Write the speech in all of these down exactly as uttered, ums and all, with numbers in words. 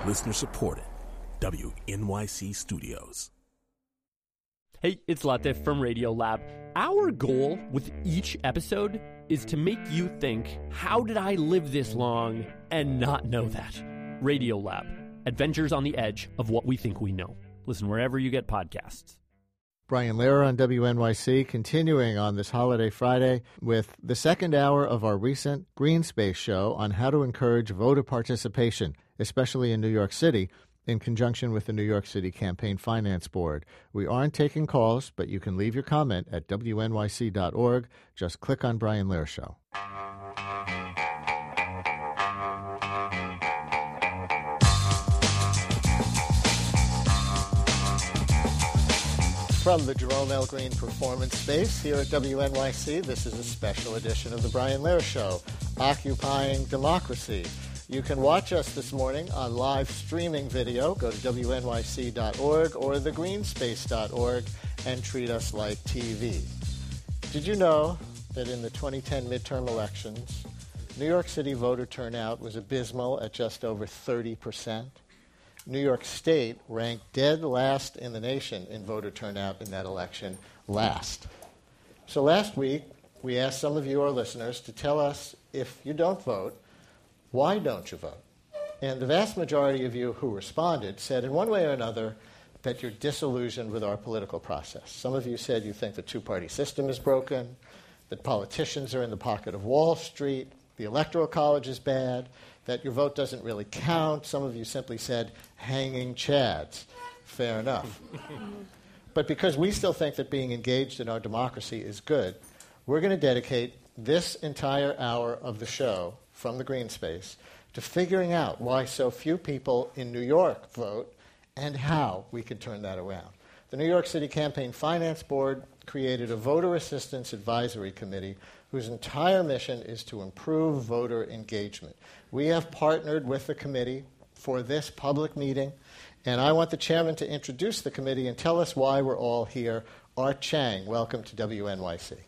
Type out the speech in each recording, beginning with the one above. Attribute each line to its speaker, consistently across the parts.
Speaker 1: Listener supported. W N Y C Studios.
Speaker 2: Hey, it's Latif from Radiolab. Our goal with each episode is to make you think, how did I live this long and not know that? Radiolab, adventures on the edge of what we think we know. Listen wherever you get podcasts.
Speaker 3: Brian Lehrer on W N Y C, continuing on this holiday Friday with the second hour of our recent Green Space show on how to encourage voter participation, especially in New York City, in conjunction with the New York City Campaign Finance Board. We aren't taking calls, but you can leave your comment at W N Y C dot org. Just click on Brian Lehrer Show. From the Jerome L. Green Performance Space here at W N Y C, this is a special edition of the Brian Lehrer Show, Occupying Democracy. You can watch us this morning on live streaming video. Go to W N Y C dot org or the green space dot org and treat us like T V. Did you know that in the twenty ten midterm elections, New York City voter turnout was abysmal at just over thirty percent? New York State ranked dead last in the nation in voter turnout in that election, last. So last week, we asked some of you, our listeners, to tell us, if you don't vote, why don't you vote? And the vast majority of you who responded said in one way or another that you're disillusioned with our political process. Some of you said you think the two-party system is broken, that politicians are in the pocket of Wall Street, the Electoral College is bad, that your vote doesn't really count. Some of you simply said hanging chads. Fair enough. But because we still think that being engaged in our democracy is good, we're going to dedicate this entire hour of the show from the Green Space to figuring out why so few people in New York vote and how we can turn that around. The New York City Campaign Finance Board created a Voter Assistance Advisory Committee whose entire mission is to improve voter engagement. We have partnered with the committee for this public meeting, and I want the chairman to introduce the committee and tell us why we're all here. Art Chang, welcome to W N Y C.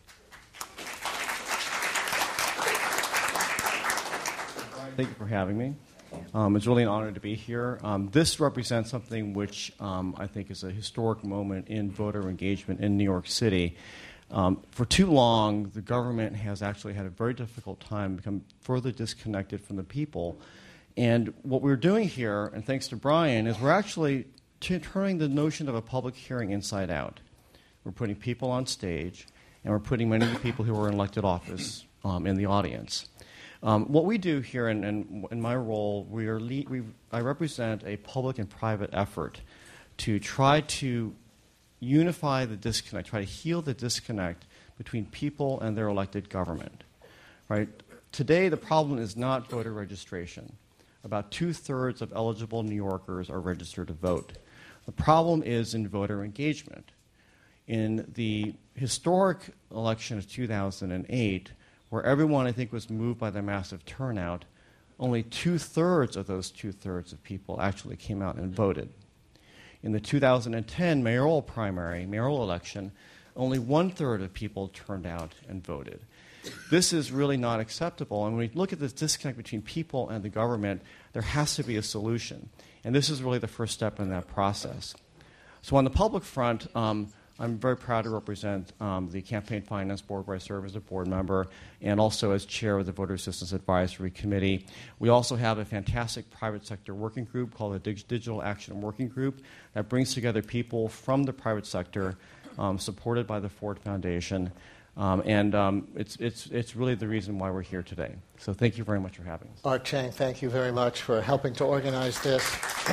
Speaker 4: Thank you for having me. Um, it's really an honor to be here. Um, this represents something which um, I think is a historic moment in voter engagement in New York City. Um, for too long, the government has actually had a very difficult time become further disconnected from the people. And what we're doing here, and thanks to Brian, is we're actually t- turning the notion of a public hearing inside out. We're putting people on stage, and we're putting many of the people who are in elected office um, in the audience. Um, what we do here, and in, in, in my role, we are le- we, I represent a public and private effort to try to unify the disconnect, try to heal the disconnect between people and their elected government. Right? Today, the problem is not voter registration. About two-thirds of eligible New Yorkers are registered to vote. The problem is in voter engagement. In the historic election of two thousand eight, where everyone, I think, was moved by the massive turnout, only two-thirds of those two-thirds of people actually came out and voted. In the two thousand ten mayoral primary, mayoral election, only one-third of people turned out and voted. This is really not acceptable, and when we look at this disconnect between people and the government, there has to be a solution. And this is really the first step in that process. So on the public front, um, I'm very proud to represent um, the Campaign Finance Board, where I serve as a board member, and also as chair of the Voter Assistance Advisory Committee. We also have a fantastic private sector working group called the Dig- Digital Action Working Group that brings together people from the private sector, um, supported by the Ford Foundation. Um, and um, it's, it's, it's really the reason why we're here today. So thank you very much for having us.
Speaker 3: Art Chang, thank you very much for helping to organize this.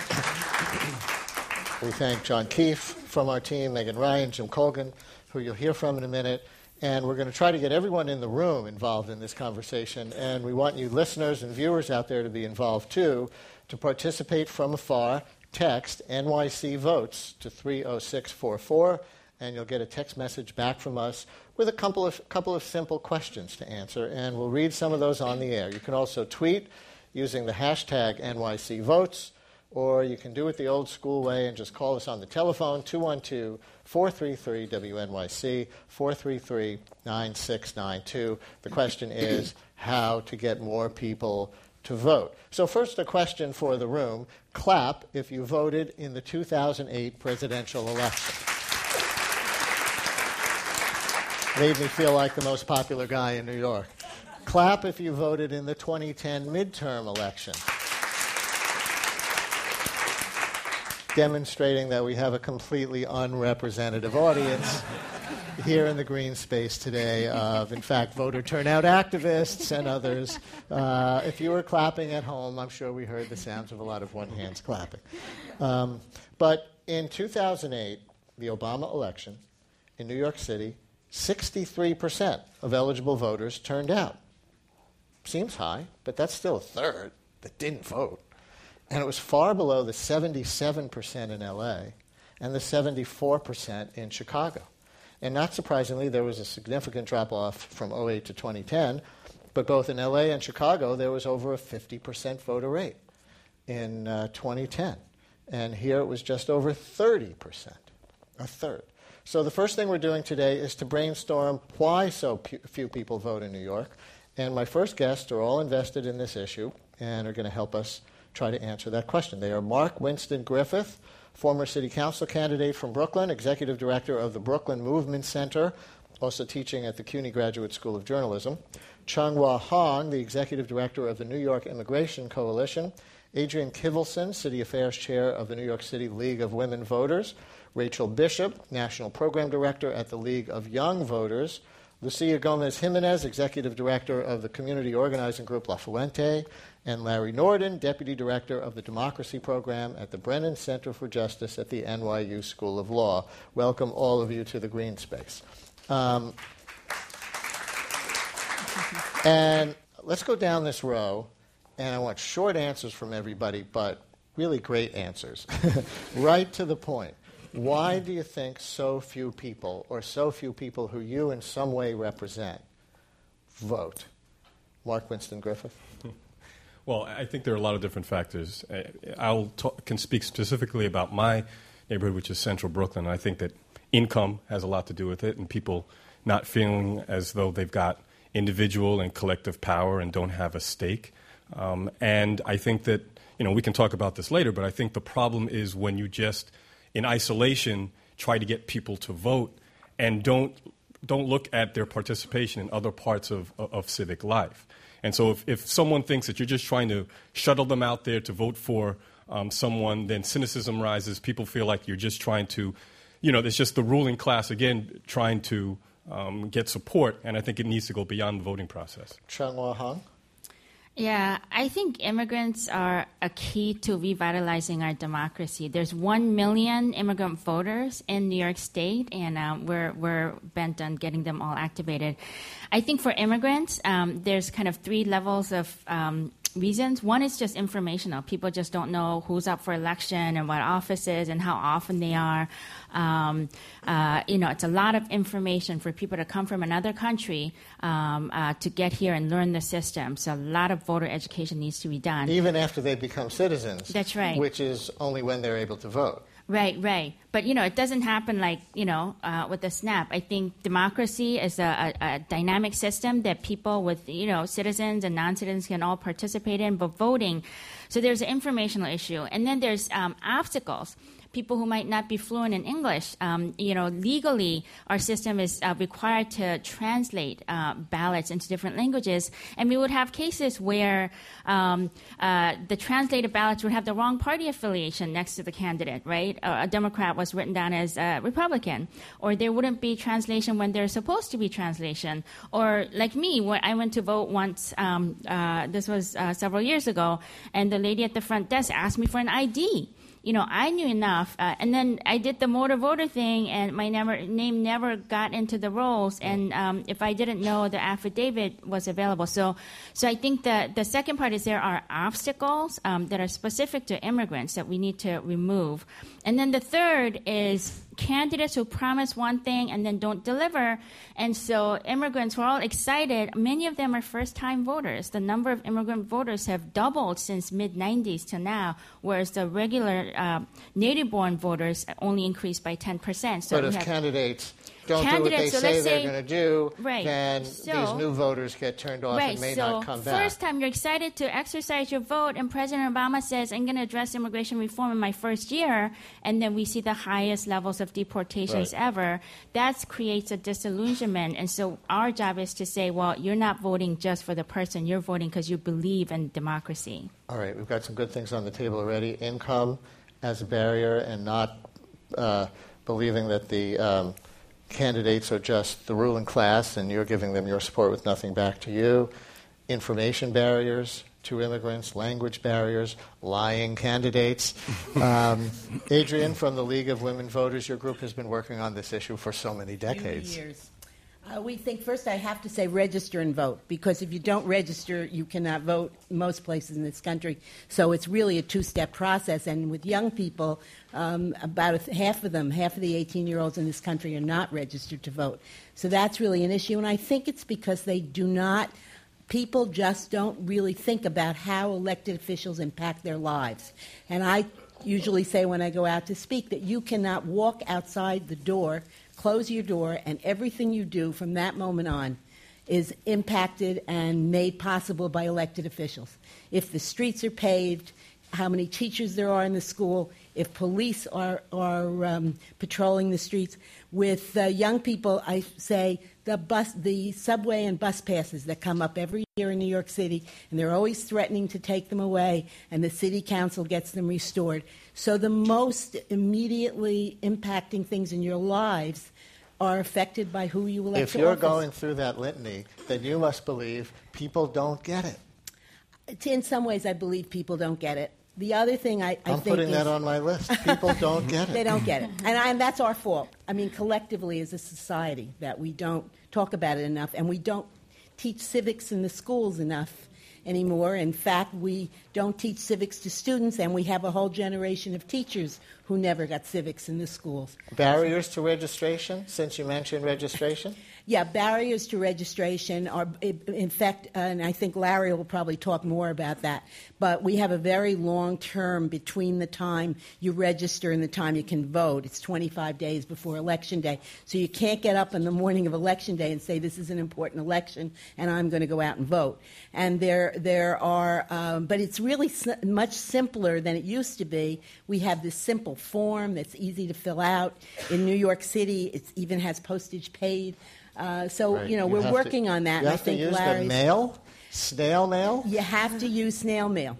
Speaker 3: We thank John Keefe from our team, Megan Ryan, Jim Colgan, who you'll hear from in a minute. And we're going to try to get everyone in the room involved in this conversation. And we want you listeners and viewers out there to be involved, too, to participate from afar. Text N Y C votes to three oh six four four, and you'll get a text message back from us with a couple of, couple of simple questions to answer. And we'll read some of those on the air. You can also tweet using the hashtag N Y C votes. or you can do it the old school way and just call us on the telephone, two one two, four three three, W N Y C, four three three, nine six nine two. The question is how to get more people to vote. So first, a question for the room. Clap if you voted in the two thousand eight presidential election. Made me feel like the most popular guy in New York. Clap if you voted in the twenty ten midterm election. Demonstrating that we have a completely unrepresentative audience here in the green space today of, in fact, voter turnout activists and others. Uh, if you were clapping at home, I'm sure we heard the sounds of a lot of one hands clapping. Um, but in two thousand eight, the Obama election in New York City, sixty-three percent of eligible voters turned out. Seems high, but that's still a third that didn't vote. And it was far below the seventy-seven percent in L A and the seventy-four percent in Chicago. And not surprisingly, there was a significant drop-off from oh eight to twenty ten, but both in L A and Chicago, there was over a fifty percent voter rate in uh, twenty ten. And here it was just over thirty percent, a third. So the first thing we're doing today is to brainstorm why so pu- few people vote in New York. And my first guests are all invested in this issue and are going to help us try to answer that question. They are Mark Winston Griffith, former city council candidate from Brooklyn, executive director of the Brooklyn Movement Center, also teaching at the CUNY Graduate School of Journalism. Chung-Hwa Hong, the executive director of the New York Immigration Coalition. Adrian Kivelson, city affairs chair of the New York City League of Women Voters. Rachel Bishop, national program director at the League of Young Voters. Lucia Gomez-Jimenez, executive director of the community organizing group La Fuente. And Larry Norden, deputy director of the democracy program at the Brennan Center for Justice at the N Y U School of Law. Welcome all of you to the green space. Um, and let's go down this row, and I want short answers from everybody, but really great answers. Right to the point. Why do you think so few people, or so few people who you in some way represent, vote? Mark Winston Griffith.
Speaker 5: Well, I think there are a lot of different factors. I can speak specifically about my neighborhood, which is Central Brooklyn. I think that income has a lot to do with it, and people not feeling as though they've got individual and collective power and don't have a stake. Um, and I think that, you know, we can talk about this later, but I think the problem is when you just, in isolation, try to get people to vote and don't don't look at their participation in other parts of, of, of civic life. And so if, if someone thinks that you're just trying to shuttle them out there to vote for um, someone, then cynicism rises. People feel like you're just trying to, you know, it's just the ruling class, again, trying to um, get support. And I think it needs to go beyond the voting process.
Speaker 3: Chung-Hwa Hong?
Speaker 6: Yeah, I think immigrants are a key to revitalizing our democracy. There's one million immigrant voters in New York State, and uh, we're we're bent on getting them all activated. I think for immigrants, um, there's kind of three levels of um, reasons. One is just informational. People just don't know who's up for election and what offices and how often they are. Um, uh, you know, it's a lot of information for people to come from another country um, uh, to get here and learn the system. So a lot of voter education needs to be done.
Speaker 3: Even after they become citizens.
Speaker 6: That's right.
Speaker 3: Which is only when they're able to vote.
Speaker 6: Right, right. But, you know, it doesn't happen like, you know, uh, with a snap. I think democracy is a, a, a dynamic system that people with, you know, citizens and non-citizens can all participate in, but voting. So there's an informational issue. And then there's um, obstacles. People who might not be fluent in English, um, you know, legally, our system is uh, required to translate uh, ballots into different languages, and we would have cases where um, uh, the translated ballots would have the wrong party affiliation next to the candidate, right? Uh, a Democrat was written down as a Republican, or there wouldn't be translation when there's supposed to be translation, or like me, when I went to vote once, um, uh, this was uh, several years ago, and the lady at the front desk asked me for an I D. You know, I knew enough, uh, and then I did the motor voter thing, and my never, name never got into the rolls. And um, if I didn't know, the affidavit was available. So, so I think the the second part is there are obstacles um, that are specific to immigrants that we need to remove, and then the third is candidates who promise one thing and then don't deliver. And so immigrants were all excited. Many of them are first-time voters. The number of immigrant voters have doubled since mid nineties to now, whereas the regular uh, native-born voters only increased by ten percent. So
Speaker 3: but if
Speaker 6: have,
Speaker 3: candidates don't
Speaker 6: candidates,
Speaker 3: do what they
Speaker 6: so
Speaker 3: say
Speaker 6: let's
Speaker 3: they're
Speaker 6: say-
Speaker 3: going to do,
Speaker 6: Right.
Speaker 3: then
Speaker 6: So-
Speaker 3: these new voters get turned off
Speaker 6: Right,
Speaker 3: and may
Speaker 6: so
Speaker 3: not come back.
Speaker 6: first time you're excited to exercise your vote, and President Obama says, I'm going to address immigration reform in my first year, and then we see the highest levels of deportations
Speaker 3: Right.
Speaker 6: ever. That creates a disillusionment, and so our job is to say, well, you're not voting just for the person, you're voting because you believe in democracy.
Speaker 3: All right, we've got some good things on the table already. Income as a barrier and not uh, believing that the um, candidates are just the ruling class and you're giving them your support with nothing back to you. Information barriers to immigrants, language barriers, lying candidates. Um, Adrienne from the League of Women Voters, your group has been working on this issue for so many decades.
Speaker 7: Few years. Uh, we think, first I have to say register and vote, because if you don't register, you cannot vote in most places in this country. So it's really a two-step process. And with young people, um, about a th- half of them, half of the eighteen-year-olds in this country are not registered to vote. So that's really an issue. And I think it's because they do not, people just don't really think about how elected officials impact their lives. And I usually say when I go out to speak that you cannot walk outside the door, close your door, and everything you do from that moment on is impacted and made possible by elected officials. If the streets are paved, how many teachers there are in the school, if police are, are um, patrolling the streets. With uh, young people, I say the bus, the subway and bus passes that come up every year in New York City, and they're always threatening to take them away, and the city council gets them restored. So the most immediately impacting things in your lives are affected by who you elect
Speaker 3: If
Speaker 7: to
Speaker 3: you're
Speaker 7: office.
Speaker 3: going through that litany, then you must believe people don't get it.
Speaker 7: In some ways, I believe people don't get it. The other thing I, I
Speaker 3: I'm
Speaker 7: think
Speaker 3: putting
Speaker 7: is
Speaker 3: that on my list. People don't get it.
Speaker 7: they don't get it, and, I, and that's our fault. I mean, collectively as a society, that we don't talk about it enough, and we don't teach civics in the schools enough anymore. In fact, we don't teach civics to students, and we have a whole generation of teachers who never got civics in the schools.
Speaker 3: Barriers to registration, since you mentioned registration?
Speaker 7: Yeah, barriers to registration are, in fact, and I think Larry will probably talk more about that, but we have a very long term between the time you register and the time you can vote. It's twenty-five days before Election Day. So you can't get up on the morning of Election Day and say, this is an important election and I'm going to go out and vote. And there, there are, um, but it's really s- much simpler than it used to be. We have this simple form that's easy to fill out. In New York City, it even has postage paid. Uh, so,
Speaker 3: Right.
Speaker 7: you know,
Speaker 3: You
Speaker 7: we're
Speaker 3: have
Speaker 7: working
Speaker 3: to,
Speaker 7: on that.
Speaker 3: You
Speaker 7: and
Speaker 3: have
Speaker 7: I think
Speaker 3: to use
Speaker 7: Larry's,
Speaker 3: the mail, snail mail.
Speaker 7: You have to use snail mail.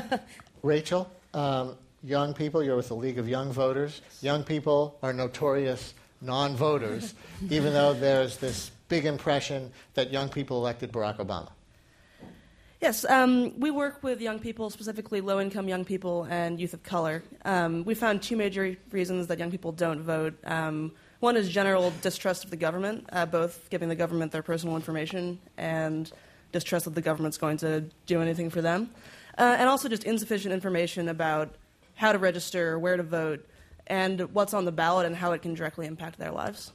Speaker 3: Rachel, um, young people, you're with the League of Young Voters. Young people are notorious non-voters, even though there's this big impression that young people elected Barack Obama.
Speaker 8: Yes, um, we work with young people, specifically low-income young people and youth of color. Um, we found two major reasons that young people don't vote. Um, one is general distrust of the government, uh, both giving the government their personal information and distrust that the government's going to do anything for them, uh, and also just insufficient information about how to register, where to vote, and what's on the ballot and how it can directly impact their lives.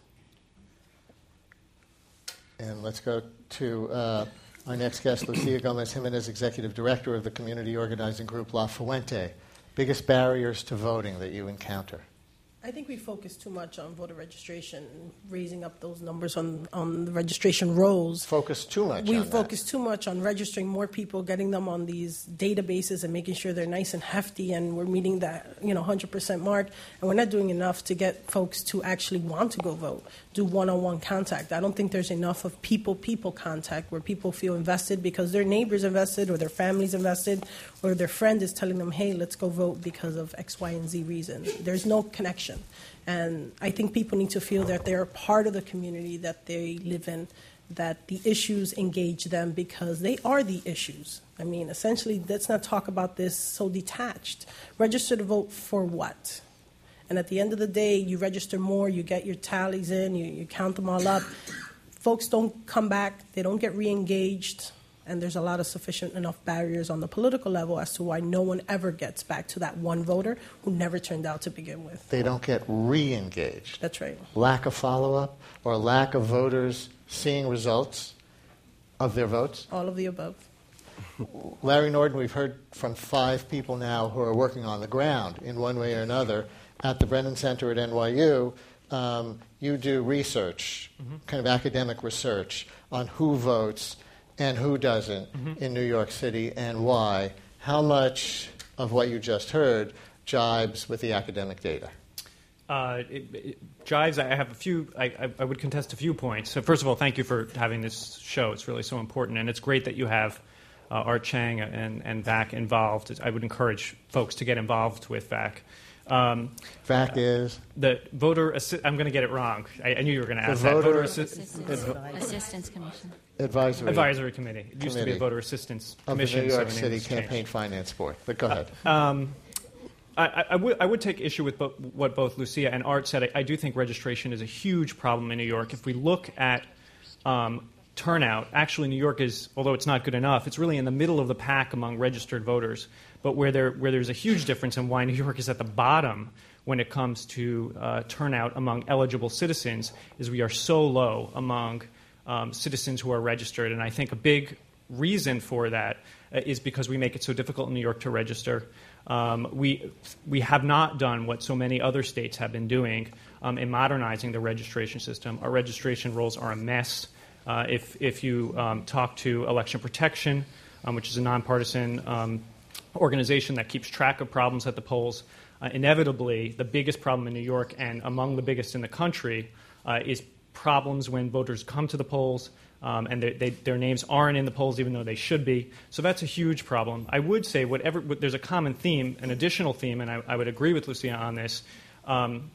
Speaker 3: And let's go to uh, our next guest, Lucia Gomez-Jimenez, Executive Director of the community organizing group La Fuente. Biggest barriers to voting that you encounter?
Speaker 9: I think we focus too much on voter registration, raising up those numbers on, on the registration rolls.
Speaker 3: Focus too much
Speaker 9: We
Speaker 3: on
Speaker 9: focus too much on registering more people, getting them on these databases and making sure they're nice and hefty, and we're meeting that, you know, one hundred percent mark. And we're not doing enough to get folks to actually want to go vote, do one-on-one contact. I don't think there's enough of people-people contact where people feel invested because their neighbor's invested or their family's invested or their friend is telling them, hey, let's go vote because of X, Y, and Z reason. There's no connection. And I think people need to feel that they're part of the community that they live in, that the issues engage them because they are the issues. I mean, essentially, let's not talk about this so detached. Register to vote for what? And at the end of the day, you register more, you get your tallies in, you, you count them all up. Folks don't come back, they don't get re-engaged. And there's a lot of sufficient enough barriers on the political level as to why no one ever gets back to that one voter who never turned out to begin with.
Speaker 3: They don't get re-engaged.
Speaker 9: That's right.
Speaker 3: Lack of follow-up or lack of voters seeing results of their votes?
Speaker 9: All of the above.
Speaker 3: Larry Norden, we've heard from five people now who are working on the ground in one way or another at the Brennan Center at N Y U. Um, you do research, mm-hmm. kind of academic research on who votes and who doesn't mm-hmm. in New York City and why. How much of what you just heard jibes with the academic data?
Speaker 10: Uh, it, it jives. I have a few. I, I, I would contest a few points. So first of all, thank you for having this show. It's really so important, and it's great that you have uh, Art Chang and, and V A C involved. I would encourage folks to get involved with V A C. Um,
Speaker 3: V A C is?
Speaker 10: The voter assi- I'm going to get it wrong. I, I knew you were going to ask
Speaker 3: the
Speaker 10: that.
Speaker 3: Voter,
Speaker 10: voter
Speaker 6: Assistance, Adv- Assistance Commission.
Speaker 3: Advisory.
Speaker 10: Advisory Committee. It used
Speaker 3: committee
Speaker 10: to be a Voter Assistance
Speaker 3: of
Speaker 10: Commission.
Speaker 3: the New York
Speaker 10: so the
Speaker 3: City
Speaker 10: name
Speaker 3: Campaign
Speaker 10: changed.
Speaker 3: Finance Board. But go ahead.
Speaker 10: Uh, um, I, I, would, I would take issue with bo- what both Lucia and Art said. I, I do think registration is a huge problem in New York. If we look at um, turnout, actually New York is, although it's not good enough, it's really in the middle of the pack among registered voters. But where, there, where there's a huge difference in why New York is at the bottom when it comes to uh, turnout among eligible citizens is we are so low among um, citizens who are registered. And I think a big reason for that uh, is because we make it so difficult in New York to register. Um, we we have not done what so many other states have been doing um, in modernizing the registration system. Our registration rolls are a mess. Uh, if if you um, talk to Election Protection, um, which is a nonpartisan um, organization that keeps track of problems at the polls, uh, inevitably the biggest problem in New York and among the biggest in the country uh, is problems when voters come to the polls. Um, and they, they, their names aren't in the polls even though they should be. So that's a huge problem. I would say whatever there's a common theme, an additional theme, and I, I would agree with Lucia on this. Um,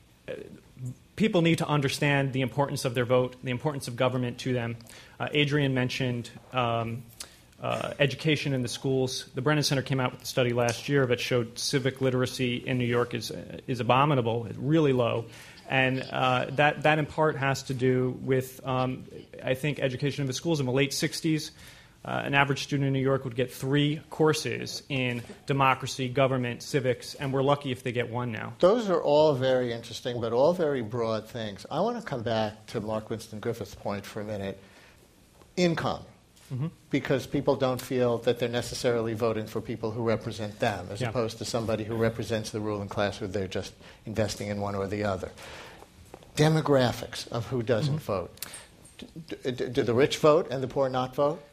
Speaker 10: people need to understand the importance of their vote, the importance of government to them. Uh, Adrian mentioned um, uh, education in the schools. The Brennan Center came out with a study last year that showed civic literacy in New York is is abominable, it's really low. And uh, that, that in part has to do with, um, I think, education in the schools. In the late sixties, uh, an average student in New York would get three courses in democracy, government, civics, and we're lucky if they get one now.
Speaker 3: Those are all very interesting, but all very broad things. I want to come back to Mark Winston Griffith's point for a minute. Income. Mm-hmm. Because people don't feel that they're necessarily voting for people who represent them, as yeah. opposed to somebody who represents the ruling class who they're just investing in one or the other. Demographics of who doesn't mm-hmm. vote. Do, do, do the rich vote and the poor not vote?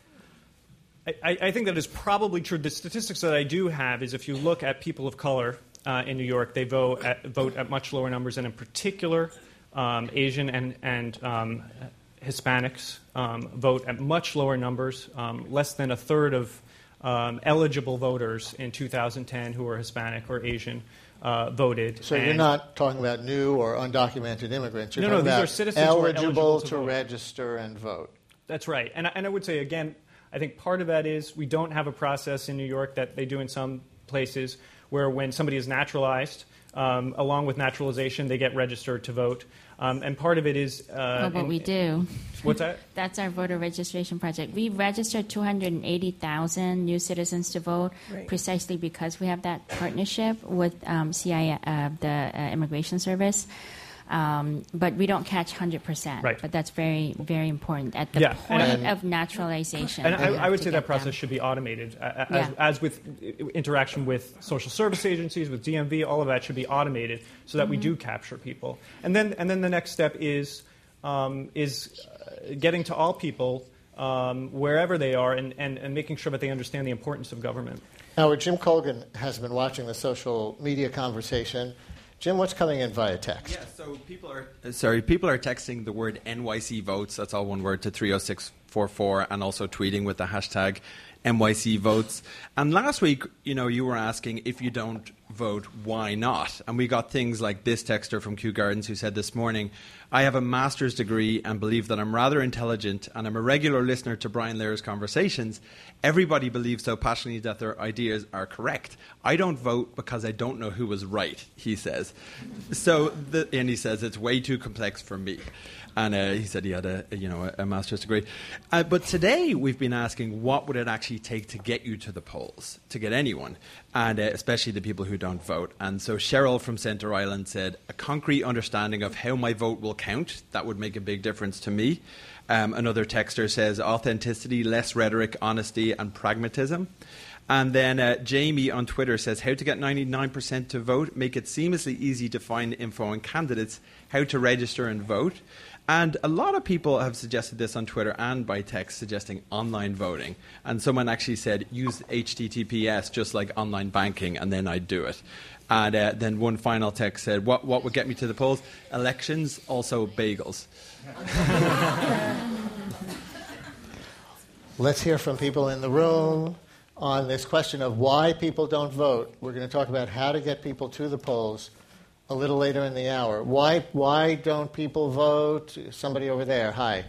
Speaker 10: I, I think that is probably true. The statistics that I do have is if you look at people of color uh, in New York, they vote at, vote at much lower numbers, and in particular, um, Asian and, and um, Hispanics um, vote at much lower numbers. Um, less than a third of um, eligible voters in two thousand ten who are Hispanic or Asian uh, voted.
Speaker 3: So
Speaker 10: and
Speaker 3: you're not talking about new or undocumented immigrants. You're
Speaker 10: no,
Speaker 3: talking
Speaker 10: no, these
Speaker 3: about
Speaker 10: are citizens
Speaker 3: eligible,
Speaker 10: who are eligible to,
Speaker 3: to
Speaker 10: vote.
Speaker 3: register and vote.
Speaker 10: That's right. And, and I would say, again, I think part of that is we don't have a process in New York that they do in some places where when somebody is naturalized, um, along with naturalization, they get registered to vote. Um, and part of it is... Uh,
Speaker 6: oh, but
Speaker 10: in,
Speaker 6: we do.
Speaker 10: What's that?
Speaker 6: That's our voter registration project. We registered two hundred eighty thousand new citizens to vote right. precisely because we have that partnership with um, C I A, uh, the uh, Immigration Service. Um, but we don't catch one hundred percent.
Speaker 10: Right.
Speaker 6: But that's very, very important at the
Speaker 10: yeah.
Speaker 6: point
Speaker 10: and,
Speaker 6: of naturalization.
Speaker 10: And I, I would say that process them. should be automated, uh, as,
Speaker 6: yeah.
Speaker 10: as with interaction with social service agencies, with D M V. All of that should be automated so that mm-hmm. we do capture people. And then, and then the next step is um, is uh, getting to all people um, wherever they are, and, and, and making sure that they understand the importance of government.
Speaker 3: Now, Jim Colgan has been watching the social media conversation. Jim, what's coming in via text?
Speaker 11: Yeah, so people are sorry, people are texting the word N Y C votes. That's all one word to three oh six four four, and also tweeting with the hashtag N Y C votes. And last week, you know, you were asking if you don't vote, why not? And we got things like this texter from Kew Gardens who said this morning, I have a master's degree and believe that I'm rather intelligent and I'm a regular listener to Brian Lehrer's conversations. Everybody believes so passionately that their ideas are correct. I don't vote because I don't know who was right, he says. So, the, and he says it's way too complex for me. And uh, he said he had a, a you know a, a master's degree. Uh, but today we've been asking what would it actually take to get you to the polls, to get anyone, and uh, especially the people who don't vote. And so Cheryl from Centre Island said, a concrete understanding of how my vote will count, that would make a big difference to me. Um, another texter says authenticity, less rhetoric, honesty, and pragmatism. And then uh, Jamie on Twitter says, how to get ninety-nine percent to vote, make it seamlessly easy to find info on candidates, how to register and vote. And a lot of people have suggested this on Twitter and by text, suggesting online voting. And someone actually said, use H T T P S just like online banking, and then I'd do it. And uh, then one final text said, what, what would get me to the polls? Elections, also bagels.
Speaker 3: Let's hear from people in the room on this question of why people don't vote. We're going to talk about how to get people to the polls a little later in the hour. Why why don't people vote? Somebody over there. Hi.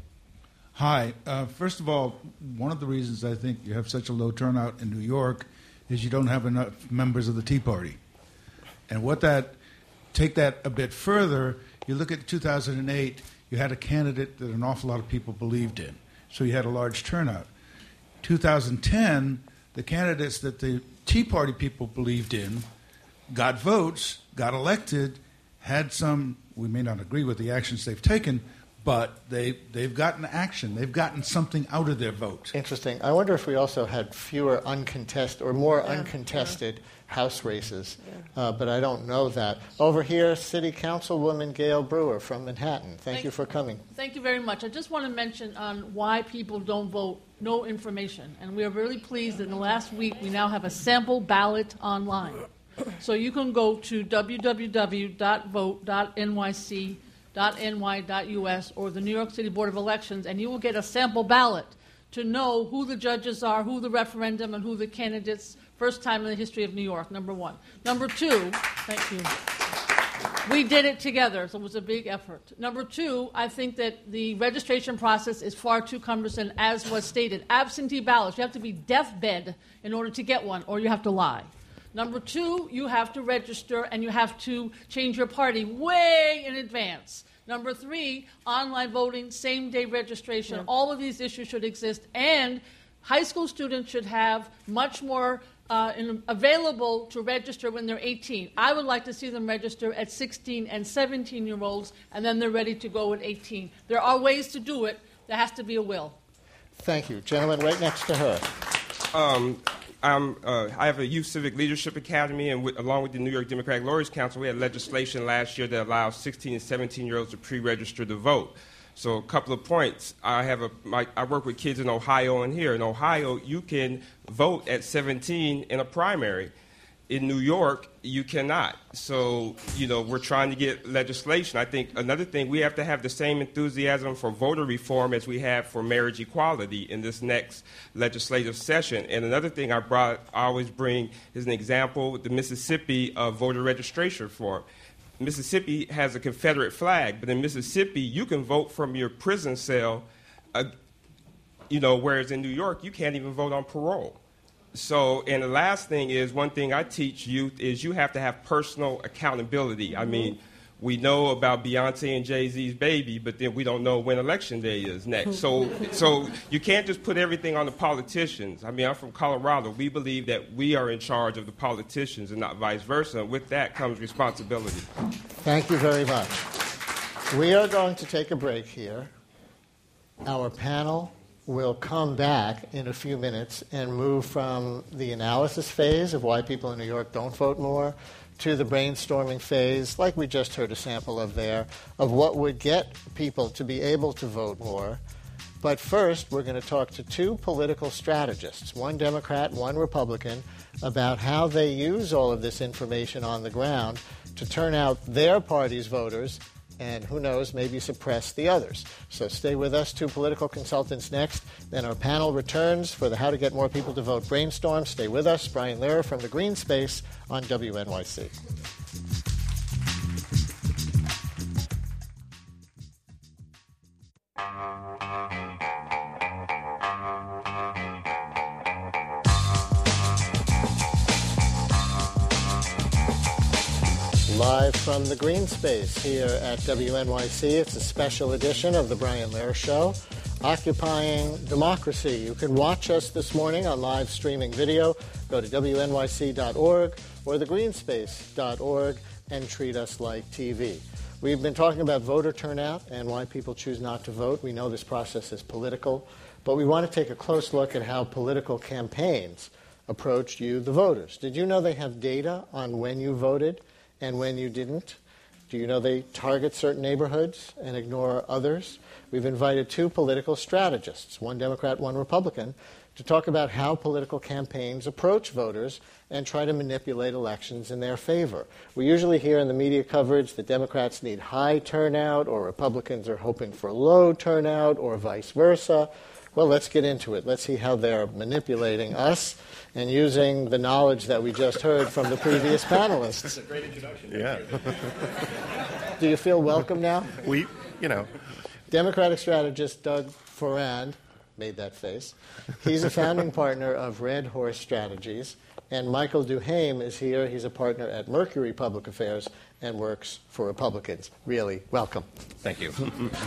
Speaker 12: Hi. Uh, first of all, one of the reasons I think you have such a low turnout in New York is you don't have enough members of the Tea Party. And what that, take that a bit further, you look at two thousand eight, you had a candidate that an awful lot of people believed in. So you had a large turnout. two thousand ten, the candidates that the Tea Party people believed in got votes, got elected, had some, we may not agree with the actions they've taken, but they, they've gotten action. They've gotten something out of their vote.
Speaker 3: Interesting. I wonder if we also had fewer uncontested or more
Speaker 13: yeah,
Speaker 3: uncontested
Speaker 13: yeah.
Speaker 3: House races,
Speaker 13: yeah.
Speaker 3: uh, but I don't know that. Over here, City Councilwoman Gail Brewer from Manhattan. Thank, Thank you for coming.
Speaker 13: Thank you very much. I just want to mention on why people don't vote, no information. And we are really pleased that in the last week we now have a sample ballot online. So you can go to w w w dot vote dot n y c dot n y dot u s or the New York City Board of Elections, and you will get a sample ballot to know who the judges are, who the referendum, and who the candidates, first time in the history of New York, number one. Number two, thank you. We did it together, so it was a big effort. Number two, I think that the registration process is far too cumbersome, as was stated. Absentee ballots, you have to be deathbed in order to get one, or you have to lie. Number two, you have to register and you have to change your party way in advance. Number three, online voting, same-day registration. Yeah. All of these issues should exist. And high school students should have much more uh, in, available to register when they're eighteen. I would like to see them register at sixteen and seventeen-year-olds, and then they're ready to go at eighteen. There are ways to do it. There has to be a will.
Speaker 3: Thank you. Gentleman right next to her.
Speaker 14: Um, I'm, uh, I have a Youth Civic Leadership Academy, and with, along with the New York Democratic Lawyers Council, we had legislation last year that allows sixteen and seventeen-year-olds to pre-register to vote. So a couple of points. I have a, my, I work with kids in Ohio and here. In Ohio, you can vote at seventeen in a primary. In New York, you cannot. So, you know, we're trying to get legislation. I think another thing, we have to have the same enthusiasm for voter reform as we have for marriage equality in this next legislative session. And another thing I brought, I always bring is an example, the Mississippi uh, voter registration reform. Mississippi has a Confederate flag, but in Mississippi, you can vote from your prison cell, uh, you know, whereas in New York, you can't even vote on parole. So, and the last thing is, one thing I teach youth is you have to have personal accountability. Mm-hmm. I mean, we know about Beyonce and Jay-Z's baby, but then we don't know when election day is next. So, so you can't just put everything on the politicians. I mean, I'm from Colorado. We believe that we are in charge of the politicians and not vice versa. With that comes responsibility.
Speaker 3: Thank you very much. We are going to take a break here. Our panel will come back in a few minutes and move from the analysis phase of why people in New York don't vote more to the brainstorming phase, like we just heard a sample of there, of what would get people to be able to vote more. But first, we're going to talk to two political strategists, one Democrat, one Republican, about how they use all of this information on the ground to turn out their party's voters and who knows, maybe suppress the others. So stay with us, two political consultants next. Then our panel returns for the How to Get More People to Vote brainstorm. Stay with us. Brian Lehrer from the Green Space on W N Y C. Live from the Green Space here at W N Y C. It's a special edition of the Brian Lehrer Show, Occupying Democracy. You can watch us this morning on live streaming video. Go to W N Y C dot org or the green space dot org and treat us like T V. We've been talking about voter turnout and why people choose not to vote. We know this process is political, but we want to take a close look at how political campaigns approached you, the voters. Did you know they have data on when you voted and when you didn't? Do you know they target certain neighborhoods and ignore others? We've invited two political strategists, one Democrat, one Republican, to talk about how political campaigns approach voters and try to manipulate elections in their favor. We usually hear in the media coverage that Democrats need high turnout or Republicans are hoping for low turnout or vice versa. Well, let's get into it. Let's see how they're manipulating us and using the knowledge that we just heard from the previous panelists.
Speaker 15: That's a great introduction.
Speaker 1: Yeah.
Speaker 3: Do you feel welcome now?
Speaker 1: We, you know.
Speaker 3: Democratic strategist Doug Foran made that face. He's a founding partner of Red Horse Strategies. And Michael Duhaime is here. He's a partner at Mercury Public Affairs and works for Republicans. Really, welcome.
Speaker 1: Thank you.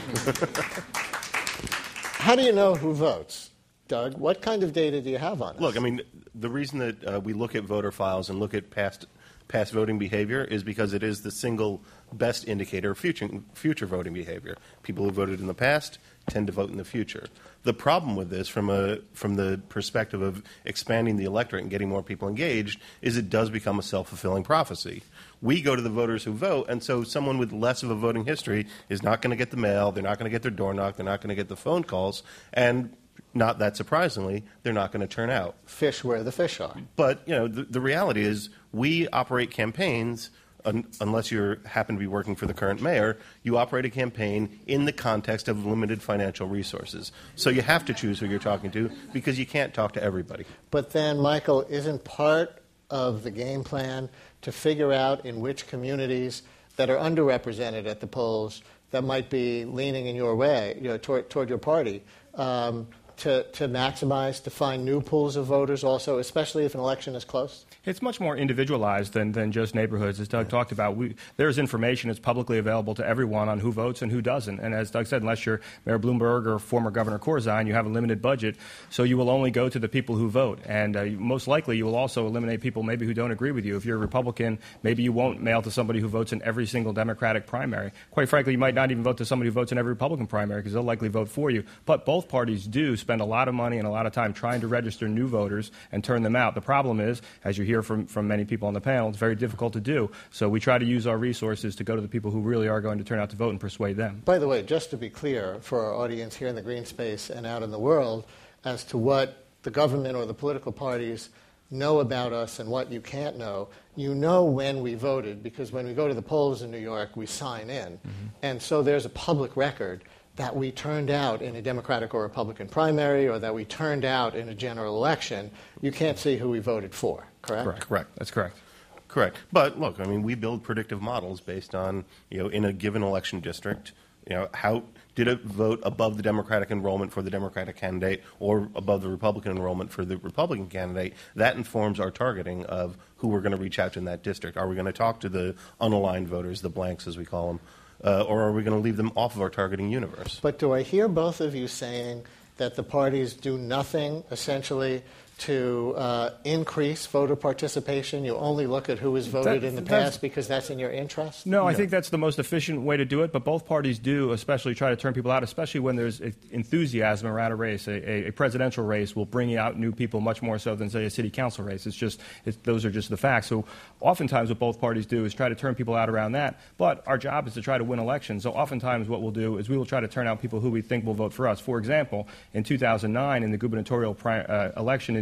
Speaker 3: How do you know who votes? Doug, what kind of data do you have on it?
Speaker 1: Look, I mean, the reason that uh, we look at voter files and look at past past voting behavior is because it is the single best indicator of future, future voting behavior. People who voted in the past tend to vote in the future. The problem with this, from a from the perspective of expanding the electorate and getting more people engaged, is it does become a self-fulfilling prophecy. We go to the voters who vote, and so someone with less of a voting history is not going to get the mail, they're not going to get their door knock, they're not going to get the phone calls, and not that surprisingly, they're not going to turn out.
Speaker 3: Fish where the fish are.
Speaker 1: But, you know, the, the reality is we operate campaigns, un, unless you happen to be working for the current mayor, you operate a campaign in the context of limited financial resources. So you have to choose who you're talking to because you can't talk to everybody.
Speaker 3: But then, Michael, isn't part of the game plan to figure out in which communities that are underrepresented at the polls that might be leaning in your way, you know, toward, toward your party, um, to, to maximize, to find new pools of voters also, especially if an election is close?
Speaker 10: It's much more individualized than, than just neighborhoods. As Doug talked about, we, there's information that's publicly available to everyone on who votes and who doesn't. And as Doug said, unless you're Mayor Bloomberg or former Governor Corzine, you have a limited budget, so you will only go to the people who vote. And uh, most likely you will also eliminate people maybe who don't agree with you. If you're a Republican, maybe you won't mail to somebody who votes in every single Democratic primary. Quite frankly, you might not even vote to somebody who votes in every Republican primary because they'll likely vote for you. But both parties do spend a lot of money and a lot of time trying to register new voters and turn them out. The problem is, as you hear from, from many people on the panel, it's very difficult to do. So we try to use our resources to go to the people who really are going to turn out to vote and persuade them.
Speaker 3: By the way, just to be clear for our audience here in the Green Space and out in the world as to what the government or the political parties know about us and what you can't know, you know when we voted because when we go to the polls in New York, we sign in. Mm-hmm. And so there's a public record that we turned out in a Democratic or Republican primary or that we turned out in a general election. You can't see who we voted for, correct?
Speaker 1: Correct. Correct.
Speaker 10: That's correct.
Speaker 1: Correct. But look, I mean, we build predictive models based on, you know, in a given election district, you know, how did it vote above the Democratic enrollment for the Democratic candidate or above the Republican enrollment for the Republican candidate? That informs our targeting of who we're going to reach out to in that district. Are we going to talk to the unaligned voters, the blanks as we call them? Uh, or are we going to leave them off of our targeting universe?
Speaker 3: But do I hear both of you saying that the parties do nothing, essentially, to uh, increase voter participation? You only look at who has voted that, in the past because that's in your interest?
Speaker 10: No, I no. think that's the most efficient way to do it, but both parties do especially try to turn people out, especially when there's enthusiasm around a race. A, a, a presidential race will bring out new people much more so than, say, a city council race. It's just it's, those are just the facts. So oftentimes what both parties do is try to turn people out around that, but our job is to try to win elections. So oftentimes what we'll do is we will try to turn out people who we think will vote for us. For example, in two thousand nine, in the gubernatorial pri- uh, election in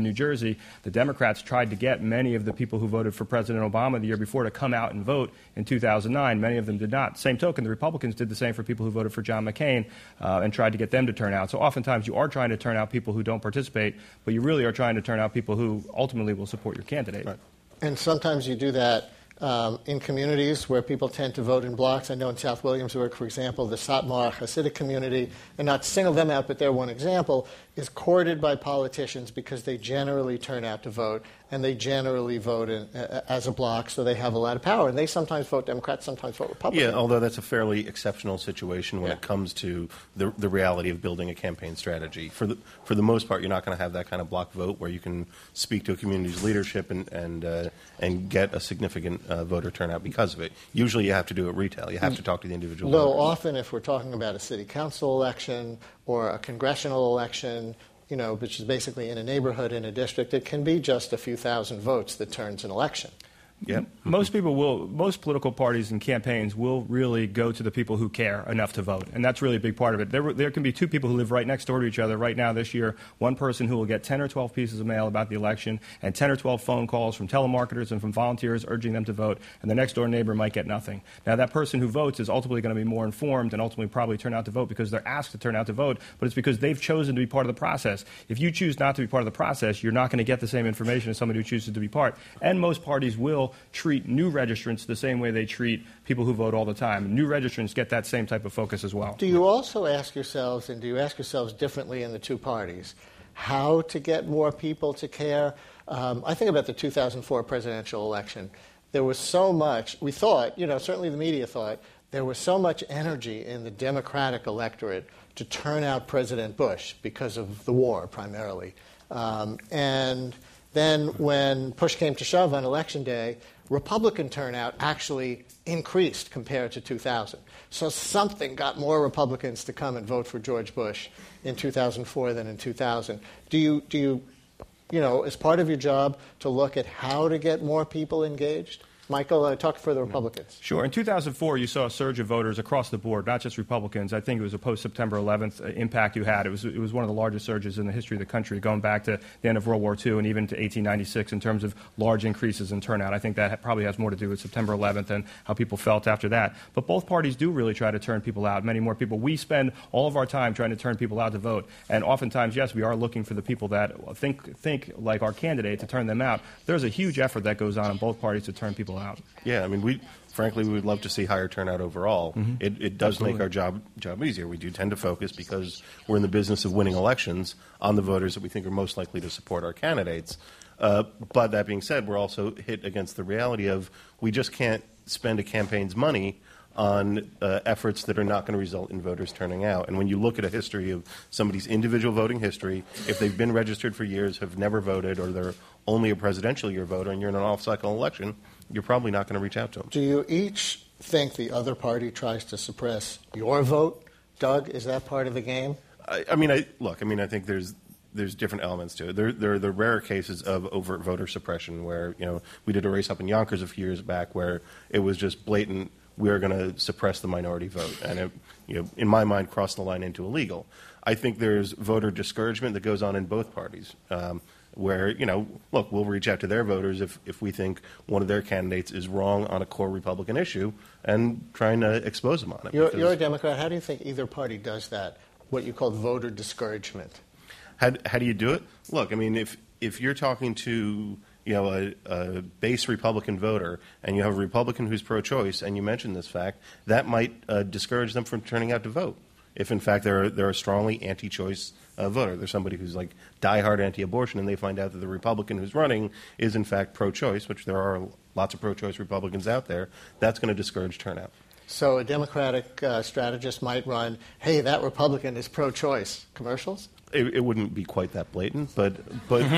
Speaker 5: New Jersey, the Democrats tried to get many of the people who voted for President Obama the year before to come out and vote in two thousand nine. Many of them did not. Same token, the Republicans did the same for people who voted for John McCain uh, and tried to get them to turn out. So oftentimes you are trying to turn out people who don't participate, but you really are trying to turn out people who ultimately will support your candidate.
Speaker 3: Right. And sometimes you do that Um, in communities where people tend to vote in blocks. I know in South Williamsburg, for example, the Satmar Hasidic community, and not to single them out, but they're one example, is courted by politicians because they generally turn out to vote, and they generally vote in, uh, as a block, so they have a lot of power. And they sometimes vote Democrat, sometimes vote Republican.
Speaker 1: Yeah, although that's a fairly exceptional situation when
Speaker 3: Yeah.
Speaker 1: it comes to the, the reality of building a campaign strategy. For the, for the most part, you're not going to have that kind of block vote where you can speak to a community's leadership and, and, uh, and get a significant uh, voter turnout because of it. Usually you have to do it retail. You have to talk to the individual
Speaker 3: Though
Speaker 1: voters.
Speaker 3: often if we're talking about a city council election or a congressional election, you know, which is basically in a neighborhood, in a district, it can be just a few thousand votes that turns an election.
Speaker 5: Yeah. Most people will, most political parties and campaigns will really go to the people who care enough to vote. And that's really a big part of it. There, there can be two people who live right next door to each other right now this year. One person who will get ten or twelve pieces of mail about the election and ten or twelve phone calls from telemarketers and from volunteers urging them to vote. And the next door neighbor might get nothing. Now, that person who votes is ultimately going to be more informed and ultimately probably turn out to vote because they're asked to turn out to vote. But it's because they've chosen to be part of the process. If you choose not to be part of the process, you're not going to get the same information as somebody who chooses to be part. And most parties will treat new registrants the same way they treat people who vote all the time. New registrants get that same type of focus as well.
Speaker 3: Do you also ask yourselves, and do you ask yourselves differently in the two parties, how to get more people to care? Um, I think about the two thousand four presidential election. There was so much, we thought, you know, certainly the media thought, there was so much energy in the Democratic electorate to turn out President Bush because of the war, primarily. Um, and then when push came to shove on Election Day, Republican turnout actually increased compared to two thousand. So something got more Republicans to come and vote for George Bush in two thousand four than in two thousand. Do you, do you, you know, as part of your job to look at how to get more people engaged? Michael, uh, talk for the Republicans.
Speaker 5: Sure. In two thousand four, you saw a surge of voters across the board, not just Republicans. I think it was a post-September eleventh impact you had. It was it was one of the largest surges in the history of the country, going back to the end of World War Two and even to eighteen ninety-six in terms of large increases in turnout. I think that probably has more to do with September eleventh and how people felt after that. But both parties do really try to turn people out, many more people. We spend all of our time trying to turn people out to vote. And oftentimes, yes, we are looking for the people that think, think like our candidate to turn them out. There's a huge effort that goes on in both parties to turn people out.
Speaker 1: Yeah, I mean, we frankly we would love to see higher turnout overall.
Speaker 5: Mm-hmm.
Speaker 1: It, it does
Speaker 5: Absolutely.
Speaker 1: make our job job easier. We do tend to focus because we're in the business of winning elections on the voters that we think are most likely to support our candidates. Uh, but that being said, we're also hit against the reality of we just can't spend a campaign's money on uh, efforts that are not going to result in voters turning out. And when you look at a history of somebody's individual voting history, if they've been registered for years, have never voted, or they're only a presidential year voter and you're in an off-cycle election, you're probably not going to reach out to them.
Speaker 3: Do you each think the other party tries to suppress your vote? Doug, is that part of the game?
Speaker 1: I, I mean, I, look, I mean, I think there's there's different elements to it. There, there are the rare cases of overt voter suppression where, you know, we did a race up in Yonkers a few years back where it was just blatant, we're going to suppress the minority vote. And it, you know, in my mind, crossed the line into illegal. I think there's voter discouragement that goes on in both parties. Um, where, you know, look, we'll reach out to their voters if, if we think one of their candidates is wrong on a core Republican issue and trying to expose them on it.
Speaker 3: You're, you're a Democrat. How do you think either party does that, what you call voter discouragement?
Speaker 1: How, how do you do it? Look, I mean, if, if you're talking to, you know, a, a base Republican voter and you have a Republican who's pro-choice and you mention this fact, that might uh, discourage them from turning out to vote. If, in fact, they're, they're a strongly anti-choice uh, voter. There's somebody who's like diehard anti-abortion, and they find out that the Republican who's running is, in fact, pro-choice, which there are lots of pro-choice Republicans out there. That's going to discourage turnout.
Speaker 3: So a Democratic uh, strategist might run, hey, that Republican is pro-choice commercials?
Speaker 1: It, it wouldn't be quite that blatant, but, but,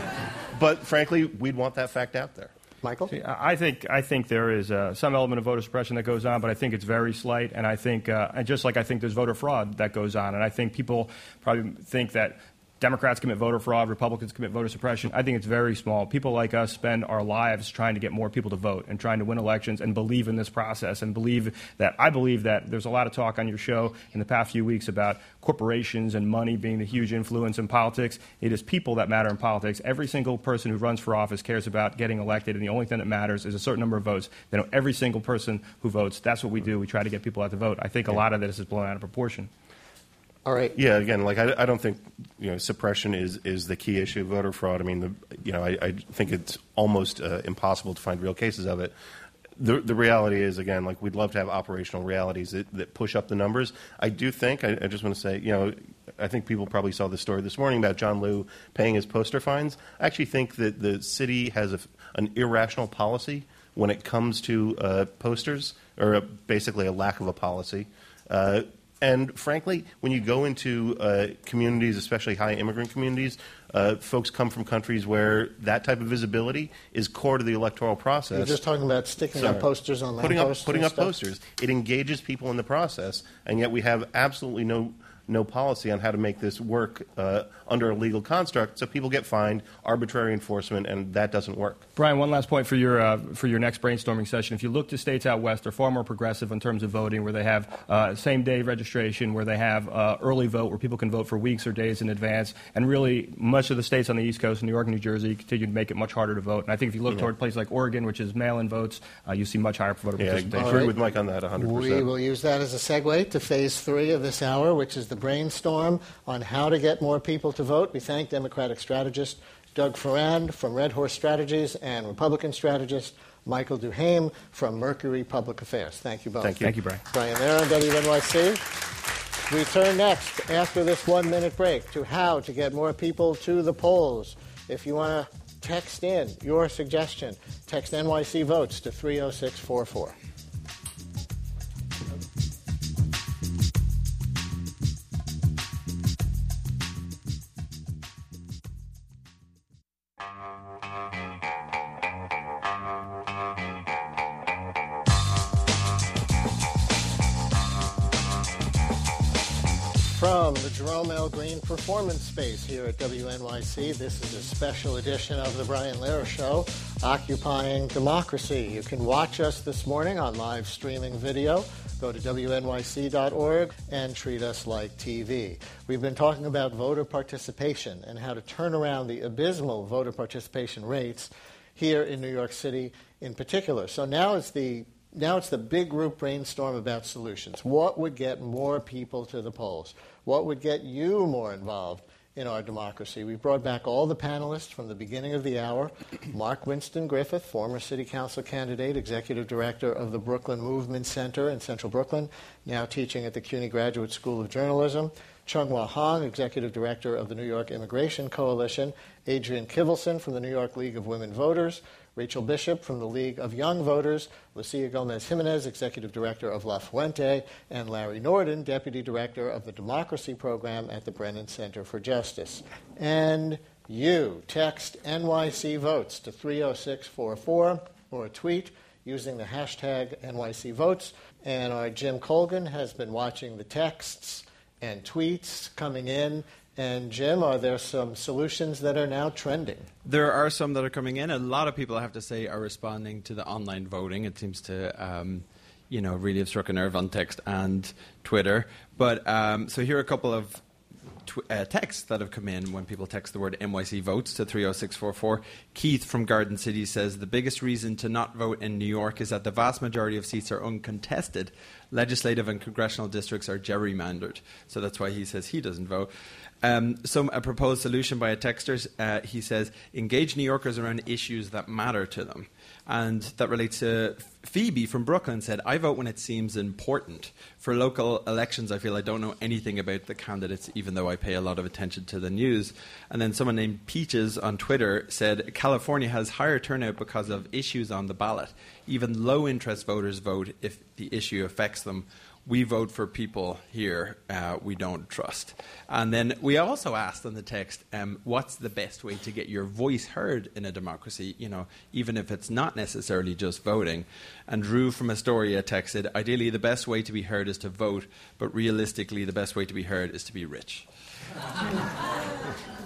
Speaker 1: but frankly, we'd want that fact out there.
Speaker 3: Michael?
Speaker 5: See, I think I think there is uh, some element of voter suppression that goes on, but I think it's very slight. And I think, uh, and just like I think there's voter fraud that goes on, and I think people probably think that
Speaker 15: Democrats commit voter fraud, Republicans commit voter suppression. I think it's very small. People like us spend our lives trying to get more people to vote and trying to win elections and believe in this process and believe that I believe that there's a lot of talk on your show in the past few weeks about corporations and money being the huge influence in politics. It is people that matter in politics. Every single person who runs for office cares about getting elected, and the only thing that matters is a certain number of votes. They know every single person who votes. That's what we do. We try to get people out to vote. I think a lot of this is blown out of proportion.
Speaker 1: All right. Yeah. Again, like I, I don't think you know suppression is, is the key issue of voter fraud. I mean, the, you know, I, I think it's almost uh, impossible to find real cases of it. The the reality is, again, like we'd love to have operational realities that, that push up the numbers. I do think. I, I just want to say, you know, I think people probably saw the story this morning about John Liu paying his poster fines. I actually think that the city has a, an irrational policy when it comes to uh, posters, or a, basically a lack of a policy. Uh, And frankly, when you go into uh, communities, especially high immigrant communities, uh, folks come from countries where that type of visibility is core to the electoral process.
Speaker 3: You're just talking about sticking
Speaker 1: Sorry.
Speaker 3: up posters on
Speaker 1: putting up
Speaker 3: lampposts
Speaker 1: putting
Speaker 3: and
Speaker 1: up
Speaker 3: stuff?
Speaker 1: posters. It engages people in the process, and yet we have absolutely no no policy on how to make this work uh, under a legal construct. So people get fined, arbitrary enforcement, and that doesn't work.
Speaker 15: Brian, one last point for your uh, for your next brainstorming session. If you look to states out west, they're far more progressive in terms of voting, where they have uh, same-day registration, where they have uh, early vote, where people can vote for weeks or days in advance. And really, much of the states on the East Coast, New York and New Jersey, continue to make it much harder to vote. And I think if you look
Speaker 1: Yeah.
Speaker 15: toward places like Oregon, which is mail-in votes, uh, you see much higher voter
Speaker 1: Yeah, I
Speaker 15: participation.
Speaker 1: agree with Mike on that one hundred percent.
Speaker 3: We will use that as a segue to phase three of this hour, which is the brainstorm on how to get more people to vote. We thank Democratic strategist Doug Farrand from Red Horse Strategies and Republican strategist Michael Duhame from Mercury Public Affairs. Thank you both.
Speaker 15: Thank you. Thank you, Brian.
Speaker 3: Brian Lehrer on W N Y C. We turn next, after this one-minute break, to how to get more people to the polls. If you want to text in your suggestion, text N Y C votes to three oh six four four. From the Jerome L. Green Performance Space here at W N Y C, this is a special edition of the Brian Lehrer Show, Occupying Democracy. You can watch us this morning on live streaming video. Go to W N Y C dot org and treat us like T V. We've been talking about voter participation and how to turn around the abysmal voter participation rates here in New York City in particular. So now it's the Now it's the big group brainstorm about solutions. What would get more people to the polls? What would get you more involved in our democracy? We brought back all the panelists from the beginning of the hour. Mark Winston Griffith, former city council candidate, executive director of the Brooklyn Movement Center in Central Brooklyn, now teaching at the CUNY Graduate School of Journalism. Chung-Hwa Hong, executive director of the New York Immigration Coalition. Adrian Kivelson from the New York League of Women Voters. Rachel Bishop from the League of Young Voters, Lucia Gomez-Jimenez, Executive Director of La Fuente, and Larry Norden, Deputy Director of the Democracy Program at the Brennan Center for Justice. And you, text N Y C votes to three oh six four four or tweet using the hashtag N Y C votes. And our Jim Colgan has been watching the texts and tweets coming in. And Jim, are there some solutions that are now trending?
Speaker 11: There are some that are coming in. A lot of people, I have to say, are responding to the online voting. It seems to, um, you know, really have struck a nerve on text and Twitter. But um, so here are a couple of tw- uh, texts that have come in when people text the word N Y C votes to three oh six four four. Keith from Garden City says, the biggest reason to not vote in New York is that the vast majority of seats are uncontested. Legislative and congressional districts are gerrymandered. So that's why he says he doesn't vote. Um, some a proposed solution by a texter, uh, he says, engage New Yorkers around issues that matter to them. And that relates to Phoebe from Brooklyn said, I vote when it seems important. For local elections, I feel I don't know anything about the candidates, even though I pay a lot of attention to the news. And then someone named Peaches on Twitter said, California has higher turnout because of issues on the ballot. Even low-interest voters vote if the issue affects them. We vote for people here uh, we don't trust. And then we also asked on the text, um, what's the best way to get your voice heard in a democracy, you know, even if it's not necessarily just voting. And Drew from Astoria texted, ideally the best way to be heard is to vote, but realistically the best way to be heard is to be rich.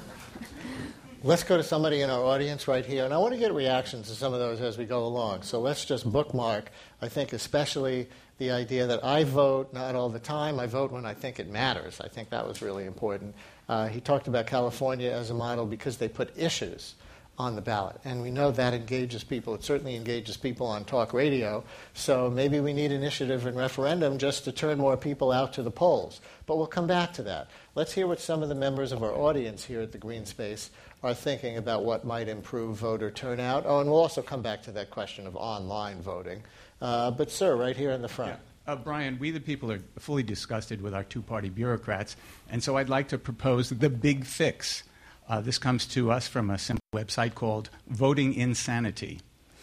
Speaker 3: Let's go to somebody in our audience right here, and I want to get reactions to some of those as we go along. So let's just bookmark, I think especially the idea that I vote not all the time. I vote when I think it matters. I think that was really important. Uh, he talked about California as a model because they put issues on the ballot, and we know that engages people. It certainly engages people on talk radio, so maybe we need initiative and referendum just to turn more people out to the polls. But we'll come back to that. Let's hear what some of the members of our audience here at the Green Space are thinking about what might improve voter turnout. Oh, and we'll also come back to that question of online voting. Uh, but, sir, right here in the front.
Speaker 16: Yeah. Uh, Brian, we the people are fully disgusted with our two-party bureaucrats, and so I'd like to propose the big fix. Uh, this comes to us from a simple website called Voting Insanity.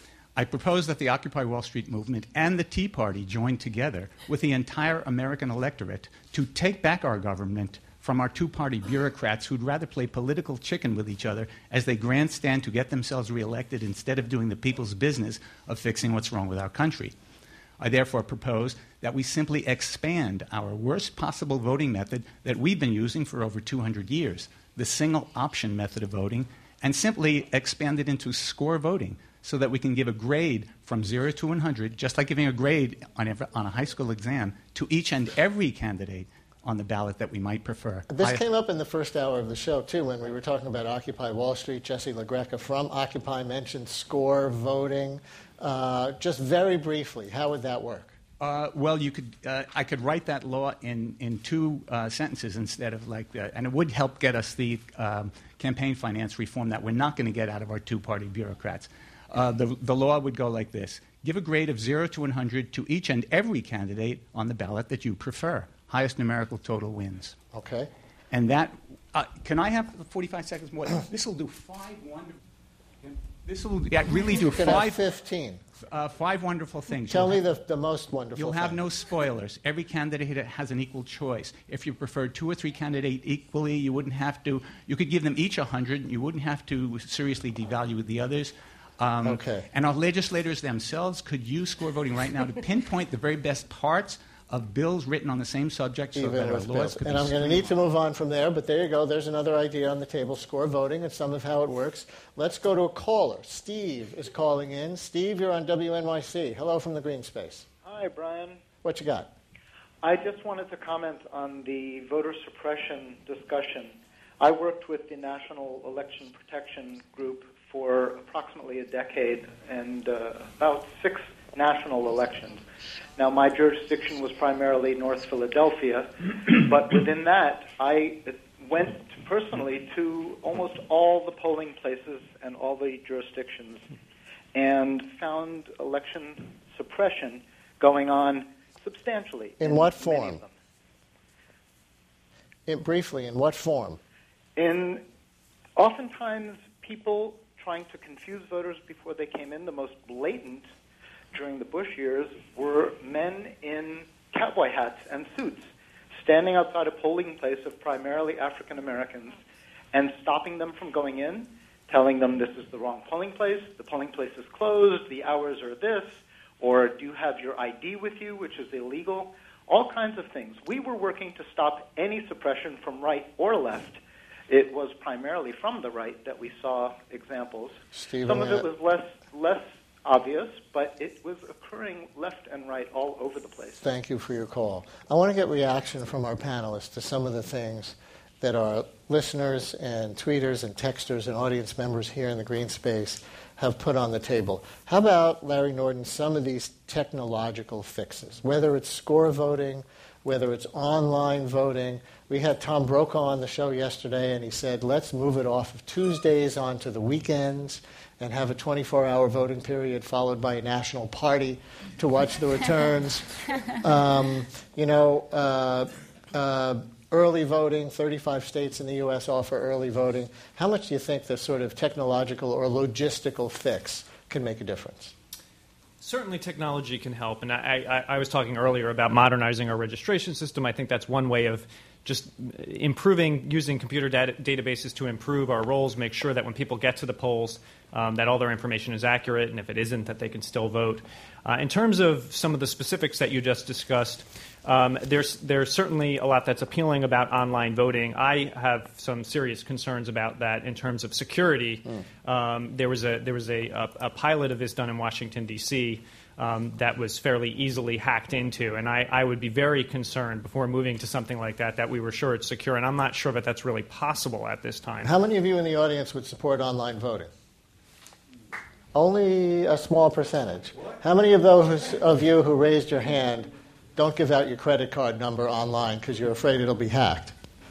Speaker 16: I propose that the Occupy Wall Street movement and the Tea Party join together with the entire American electorate to take back our government from our two-party bureaucrats who'd rather play political chicken with each other as they grandstand to get themselves reelected instead of doing the people's business of fixing what's wrong with our country. I therefore propose that we simply expand our worst possible voting method that we've been using for over two hundred years, the single option method of voting, and simply expand it into score voting so that we can give a grade from zero to one hundred, just like giving a grade on, every, on a high school exam, to each and every candidate on the ballot that we might prefer.
Speaker 3: This
Speaker 16: I,
Speaker 3: came up in the first hour of the show, too, when we were talking about Occupy Wall Street. Jesse LaGreca from Occupy mentioned score voting. Uh, just very briefly, how would that work?
Speaker 16: Uh, well, you could. Uh, I could write that law in in two uh, sentences instead of like that, and it would help get us the um, campaign finance reform that we're not going to get out of our two-party bureaucrats. Uh, the the law would go like this: give a grade of zero to one hundred to each and every candidate on the ballot that you prefer. Highest numerical total wins.
Speaker 3: Okay.
Speaker 16: And that uh, can I have forty-five seconds more? This will do five wonderful. This will yeah, really do
Speaker 3: you can
Speaker 16: five.
Speaker 3: Have fifteen.
Speaker 16: Uh, five wonderful things.
Speaker 3: Tell
Speaker 16: you'll
Speaker 3: me
Speaker 16: have,
Speaker 3: the, the most wonderful
Speaker 16: You'll
Speaker 3: thing.
Speaker 16: have no spoilers. Every candidate has an equal choice. If you prefer two or three candidates equally, you wouldn't have to. You could give them each one hundred, and you wouldn't have to seriously devalue the others. Um,
Speaker 3: okay.
Speaker 16: And our legislators themselves could use score voting right now to pinpoint the very best parts of bills written on the same subject so
Speaker 3: Even
Speaker 16: that our
Speaker 3: with
Speaker 16: laws
Speaker 3: bills.
Speaker 16: could
Speaker 3: And
Speaker 16: be
Speaker 3: I'm going to
Speaker 16: streamlined.
Speaker 3: need to move on from there, but there you go. There's another idea on the table, score voting, and some of how it works. Let's go to a caller. Steve is calling in. Steve, you're on W N Y C. Hello from the Green Space.
Speaker 17: Hi, Brian.
Speaker 3: What you got?
Speaker 17: I just wanted to comment on the voter suppression discussion. I worked with the National Election Protection Group for approximately a decade and uh, about six national elections. Now, my jurisdiction was primarily North Philadelphia, but within that, I went personally to almost all the polling places and all the jurisdictions and found election suppression going on substantially.
Speaker 3: In,
Speaker 17: in
Speaker 3: what
Speaker 17: many
Speaker 3: form?
Speaker 17: of them.
Speaker 3: In, briefly, in what form?
Speaker 17: In oftentimes people trying to confuse voters before they came in. The most blatant during the Bush years were men in cowboy hats and suits standing outside a polling place of primarily African Americans and stopping them from going in, telling them this is the wrong polling place, the polling place is closed, the hours are this, or do you have your I D with you, which is illegal, all kinds of things. We were working to stop any suppression from right or left. It was primarily from the right that we saw examples.
Speaker 3: Stephen,
Speaker 17: Some of it
Speaker 3: uh,
Speaker 17: was less less obvious, but it was occurring left and right all over the place.
Speaker 3: Thank you for your call. I want to get reaction from our panelists to some of the things that our listeners and tweeters and texters and audience members here in the Green Space have put on the table. How about, Larry Norton, some of these technological fixes, whether it's score voting, whether it's online voting. We had Tom Brokaw on the show yesterday, and he said, let's move it off of Tuesdays onto the weekends and have a twenty-four hour voting period followed by a national party to watch the returns. um, you know, uh, uh, early voting, thirty-five states in the U S offer early voting. How much do you think this sort of technological or logistical fix can make a difference?
Speaker 10: Certainly technology can help, and I, I, I was talking earlier about modernizing our registration system. I think that's one way of just improving, using computer data, databases to improve our rolls, make sure that when people get to the polls um, that all their information is accurate, and if it isn't, that they can still vote. Uh, in terms of some of the specifics that you just discussed, Um, there's there's certainly a lot that's appealing about online voting. I have some serious concerns about that in terms of security. Mm. Um, there was a there was a, a, a pilot of this done in Washington D C Um, that was fairly easily hacked into, and I, I would be very concerned before moving to something like that that we were sure it's secure, and I'm not sure that that's really possible at this time.
Speaker 3: How many of you in the audience would support online voting? Only a small percentage. How many of those of you who raised your hand don't give out your credit card number online because you're afraid it'll be hacked?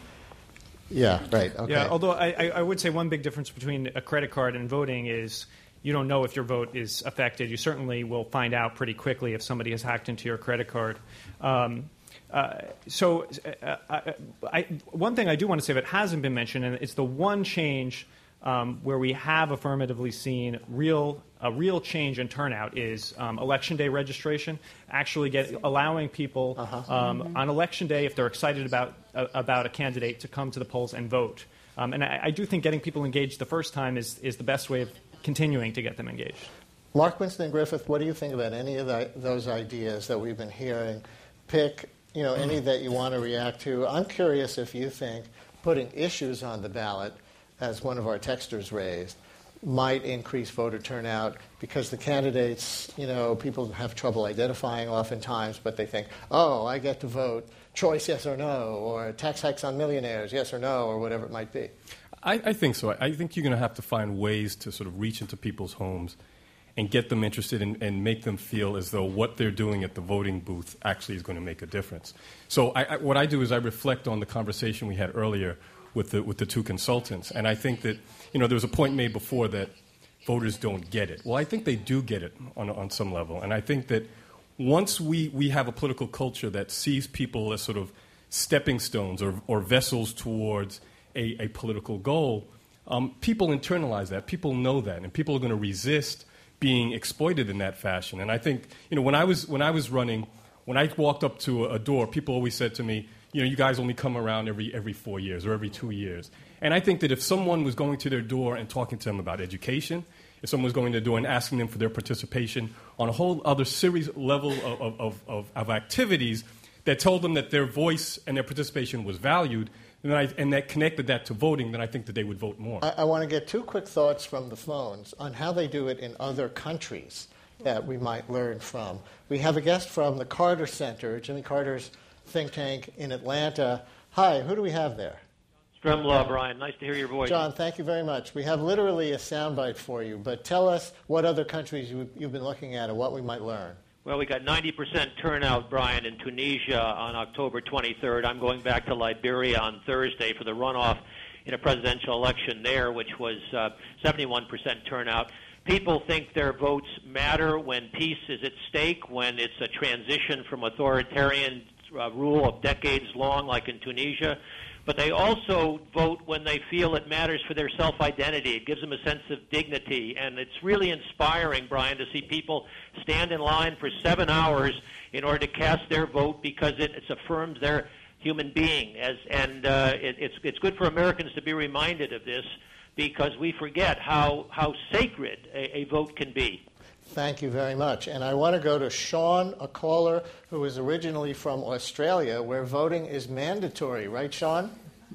Speaker 3: Yeah, right. Okay.
Speaker 10: Yeah, although I, I would say one big difference between a credit card and voting is you don't know if your vote is affected. You certainly will find out pretty quickly if somebody has hacked into your credit card. Um, uh, so uh, I, I, one thing I do want to say that hasn't been mentioned, and it's the one change um, where we have affirmatively seen real a real change in turnout is um, Election Day registration, actually get, allowing people uh-huh. um, mm-hmm. on Election Day, if they're excited about, uh, about a candidate, to come to the polls and vote. Um, and I, I do think getting people engaged the first time is, is the best way of continuing to get them engaged.
Speaker 3: Mark Winston Griffith, what do you think about any of the, those ideas that we've been hearing? Pick, you know, any that you want to react to. I'm curious if you think putting issues on the ballot, as one of our texters raised, might increase voter turnout because the candidates, you know, people have trouble identifying oftentimes, but they think, oh, I get to vote choice yes or no, or tax hikes on millionaires yes or no, or whatever it might be.
Speaker 5: I, I think so. I think you're going to have to find ways to sort of reach into people's homes and get them interested in, and make them feel as though what they're doing at the voting booth actually is going to make a difference. So I, I, what I do is I reflect on the conversation we had earlier with the with the two consultants, and I think that, you know, there was a point made before that voters don't get it. Well, I think they do get it on on some level, and I think that once we, we have a political culture that sees people as sort of stepping stones or, or vessels towards a, a political goal, um, people internalize that. People know that, and people are going to resist being exploited in that fashion. And I think, you know, when I was when I was running, when I walked up to a, a door, people always said to me, you know, you guys only come around every every four years or every two years. And I think that if someone was going to their door and talking to them about education, if someone was going to their door and asking them for their participation on a whole other series level of, of, of, of activities that told them that their voice and their participation was valued, and, I, and that connected that to voting, then I think that they would vote more.
Speaker 3: I, I want to get two quick thoughts from the phones on how they do it in other countries that we might learn from. We have a guest from the Carter Center, Jimmy Carter's think tank in Atlanta. Hi, who do we have there?
Speaker 18: Stremlaw, Brian. Nice to hear your voice.
Speaker 3: John, thank you very much. We have literally a soundbite for you, but tell us what other countries you, you've been looking at and what we might learn.
Speaker 18: Well, we got ninety percent turnout, Brian, in Tunisia on October twenty-third. I'm going back to Liberia on Thursday for the runoff in a presidential election there, which was uh, seventy-one percent turnout. People think their votes matter when peace is at stake, when it's a transition from authoritarian uh, rule of decades long, like in Tunisia. But they also vote when they feel it matters for their self-identity. It gives them a sense of dignity. And it's really inspiring, Brian, to see people stand in line for seven hours in order to cast their vote because it, it affirms their human being. As, and uh, it, it's, it's good for Americans to be reminded of this because we forget how, how sacred a, a vote can be.
Speaker 3: Thank you very much. And I want to go to Sean, a caller who is originally from Australia, where voting is mandatory. Right, Sean?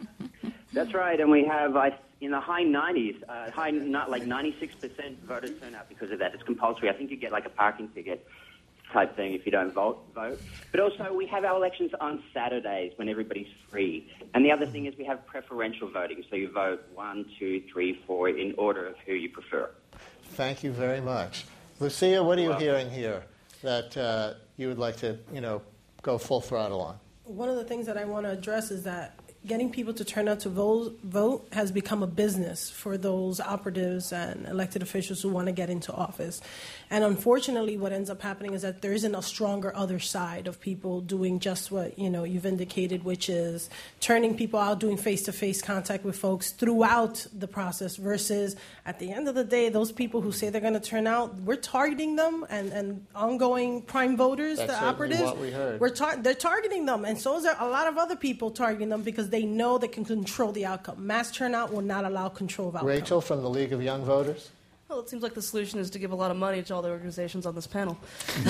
Speaker 19: That's right. And we have uh, in the high nineties, uh, high not like ninety-six percent voter turnout because of that. It's compulsory. I think you get like a parking ticket type thing if you don't vote. vote. But also we have our elections on Saturdays when everybody's free. And the other thing is we have preferential voting. So you vote one, two, three, four in order of who you prefer.
Speaker 3: Thank you very much. Lucia, what are you hearing here that uh, you would like to, you know, go full throttle on?
Speaker 9: One of the things that I want to address is that getting people to turn out to vote, vote has become a business for those operatives and elected officials who want to get into office. And unfortunately, what ends up happening is that there isn't a stronger other side of people doing just what, you know, you've indicated, which is turning people out, doing face-to-face contact with folks throughout the process versus at the end of the day, those people who say they're going to turn out, we're targeting them and, and ongoing prime voters,
Speaker 3: That's
Speaker 9: the operatives,
Speaker 3: what we heard.
Speaker 9: We're tar- they're targeting them. And so is there a lot of other people targeting them because they know they can control the outcome. Mass turnout will not allow control of outcome.
Speaker 3: Rachel from the League of Young Voters?
Speaker 8: Well, it seems like the solution is to give a lot of money to all the organizations on this panel. um,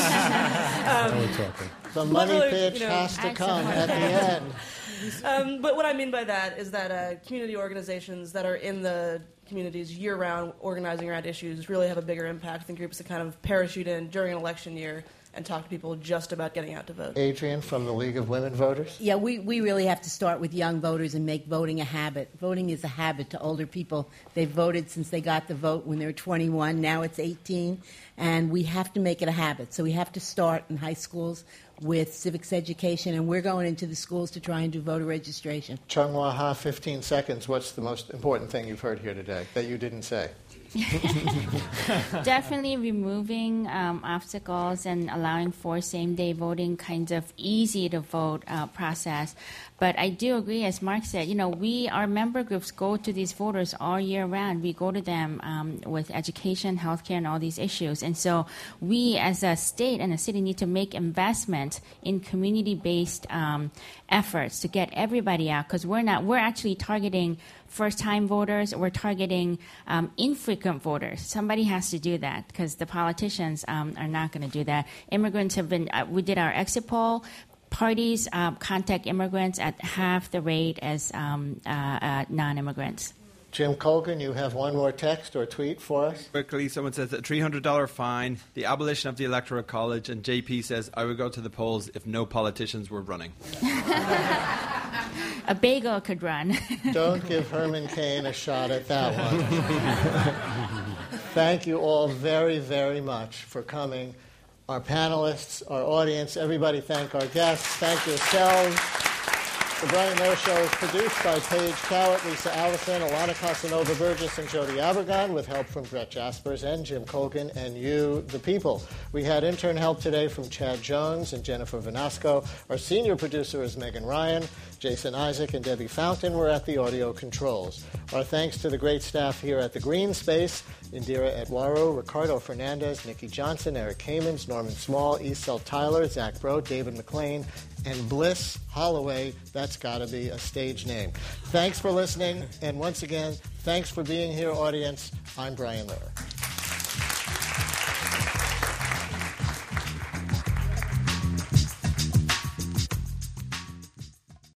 Speaker 3: the money
Speaker 8: really,
Speaker 3: pitch
Speaker 8: you know,
Speaker 3: has to come at the end.
Speaker 8: Um, but what I mean by that is that uh, community organizations that are in the communities year-round organizing around issues really have a bigger impact than groups that kind of parachute in during an election year and talk to people just about getting out to vote.
Speaker 3: Adrian from the League of Women Voters.
Speaker 7: Yeah, we, we really have to start with young voters and make voting a habit. Voting is a habit to older people. They've voted since they got the vote when they were twenty-one. Now it's eighteen. And we have to make it a habit. So we have to start in high schools with civics education, and we're going into the schools to try and do voter registration.
Speaker 3: Chung Wah Ha, fifteen seconds. What's the most important thing you've heard here today that you didn't say?
Speaker 6: Definitely removing um, obstacles and allowing for same-day voting, kinds of easy-to-vote uh, process. But I do agree, as Mark said, you know, we, our member groups go to these voters all year round. We go to them um, with education, healthcare, and all these issues. And so we, as a state and a city, need to make investment in community-based um, efforts to get everybody out, because we're not, we're actually targeting first-time voters. We're targeting um, infrequent voters. Somebody has to do that because the politicians um, are not going to do that. Immigrants have been, uh, we did our exit poll. Parties uh, contact immigrants at half the rate as um, uh, uh, non-immigrants.
Speaker 3: Jim Colgan, you have one more text or tweet for us?
Speaker 11: Quickly, someone says a three hundred dollars fine, the abolition of the Electoral College, and J P says, I would go to the polls if no politicians were running.
Speaker 6: A bagel could run.
Speaker 3: Don't give Herman Cain a shot at that one. Thank you all very, very much for coming. Our panelists, our audience, everybody thank our guests. Thank yourselves. The Brian Lehrer Show is produced by Paige Cowett, Lisa Allison, Alana Casanova Burgess, and Jody Abergon, with help from Brett Jaspers and Jim Colgan and you, the people. We had intern help today from Chad Jones and Jennifer Vanasco. Our senior producer is Megan Ryan. Jason Isaac and Debbie Fountain were at the audio controls. Our thanks to the great staff here at the Green Space: Indira Edwaro, Ricardo Fernandez, Nikki Johnson, Eric Kamens, Norman Small, Esel Tyler, Zach Bro, David McLean, and Bliss Holloway. That's got to be a stage name. Thanks for listening, and once again, thanks for being here, audience. I'm Brian Lehrer.